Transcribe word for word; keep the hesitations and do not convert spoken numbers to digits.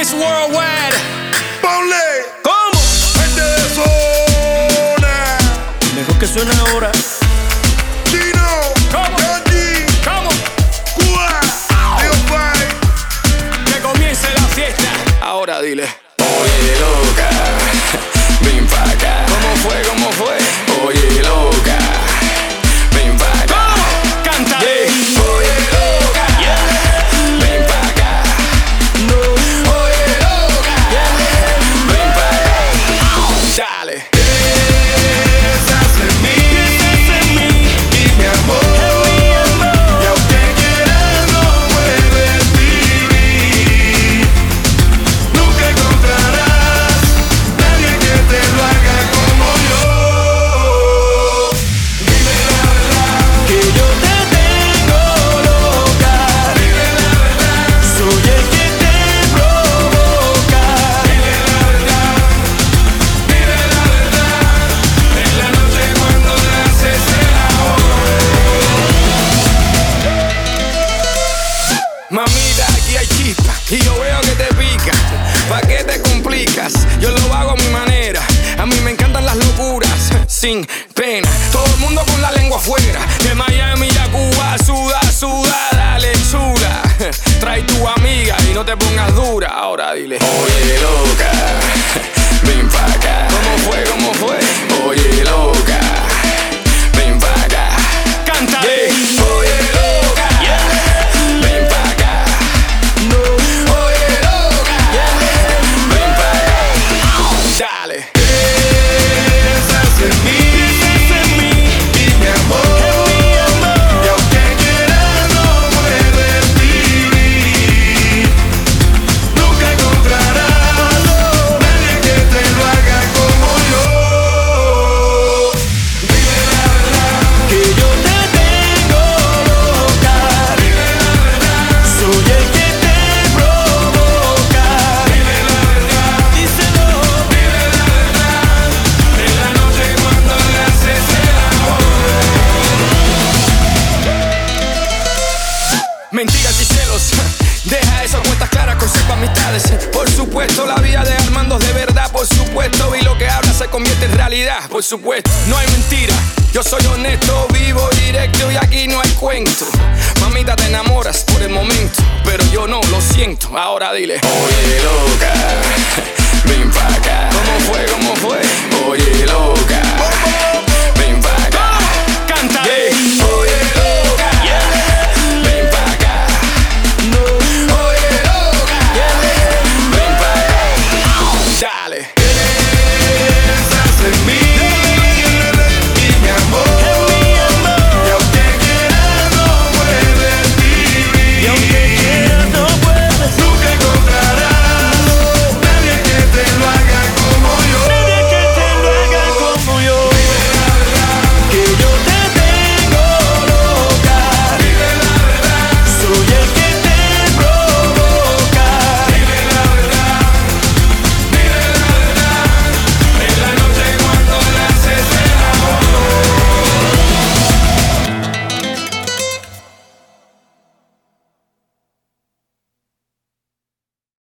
Miss Worldwide. Ponle. ¿Cómo? Gente de zona. Mejor que suena ahora. Chino. ¿Cómo? Gandhi. ¿Cómo? Cuba. Leo Pai. Que comience la fiesta. Ahora dile. Oye, loca, ven pa' acá. ¿Cómo fue? ¿Cómo fue? Oye, loca, ven pa' acá. ¿Cómo? Canta. Yeah. Oye, loca, Yeah. ven pa' acá. No. Oye, loca, ven pa' acá. Dale. Piensas en mí. Piensas en mí. Y mi amor. En mi amor. Y aunque quieras no puedes vivir. Nunca encontrarás nadie que te lo haga como yo. Dime la verdad. Que yo te tengo loca. Dime la verdad. Soy el que te provoca. Dime la verdad. Dime la verdad. En la noche cuando naces el amor. Mamita, aquí hay chispa y yo veo que te pica. ¿Pa' qué te complicas? Yo lo hago a mi manera. A mí me encantan las locuras, sin pena. Todo el mundo con la lengua afuera. De Miami a Cuba, suda, suda, dale chula. Trae tu amiga y no te pongas dura. Ahora dile. Oye, loca, ven pa' acá. ¿Cómo fue? ¿Cómo fue? Oye, loca, ven pa' acá. Canta. Yeah. Oye, loca, ven pa' acá. No. Oye, loca, ven pa' acá. Dale. Piensas en mí. Piensas en mí. Y mi amor. En mi amor. Y aunque quieras no puedes vivir. Nunca encontrarás nadie que te lo haga como yo. Dime la verdad. Que yo te tengo loca. Dime la verdad. Soy el que te provoca. Dime la verdad. Díselo. Dime la verdad. En la noche cuando le haces el amor. Mentiras y celos, deja esas cuentas claras, conserva amistades. Por supuesto, la vida de Armando es de verdad, por supuesto. Y lo que habla se convierte en realidad, por supuesto. No hay mentira, yo soy honesto, vivo directo y aquí no hay cuento. Mamita, te enamoras por el momento, pero yo no, lo siento. Ahora dile. Oye, loca, ven pa' acá. ¿Cómo fue? ¿Cómo fue? Oye, loca,